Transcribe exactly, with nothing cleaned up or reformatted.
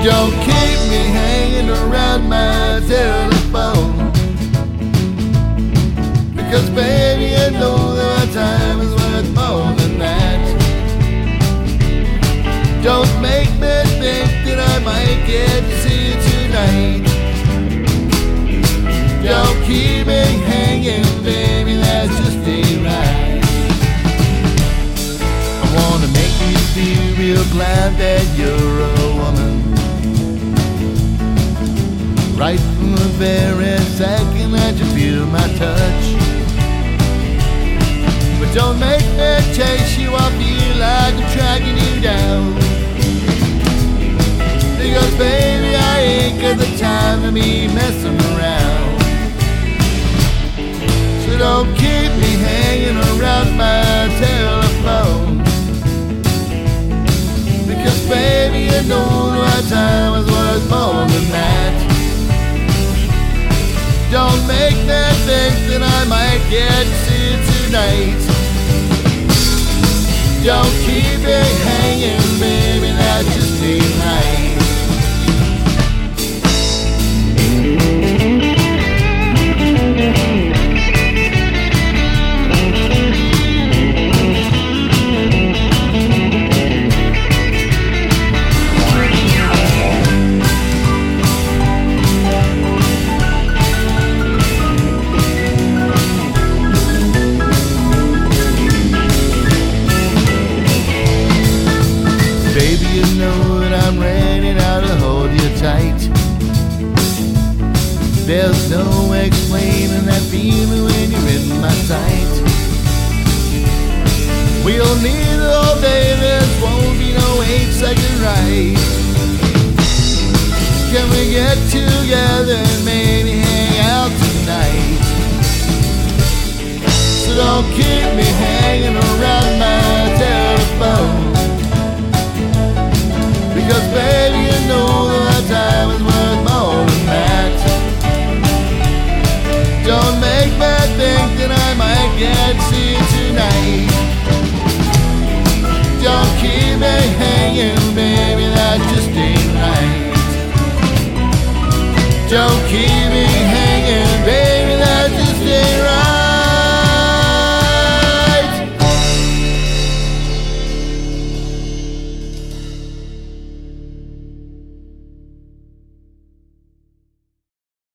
Don't keep me hanging around my telephone, because baby, I know that my time is worth more than that. Don't make me think that I might get to see you tonight. Don't keep me hanging, baby, that just ain't right. I wanna make you feel real glad that you're a woman, right from the very second that you feel my touch. But don't make me chase you, I feel like I'm tracking you down, because baby, I ain't got the time to be messing around. So don't keep me hanging around my telephone, because baby, I know my time is worth more than that. Don't make me think that I might get to see you tonight. Don't keep me hanging, baby, that just ain't right. Baby, you know that I'm ready now to hold you tight. There's no explaining that feeling when you're in my sight. We'll need it all day, there won't be no eight second right. Can we get together and maybe hang out tonight? So don't keep me hanging around my telephone, because baby,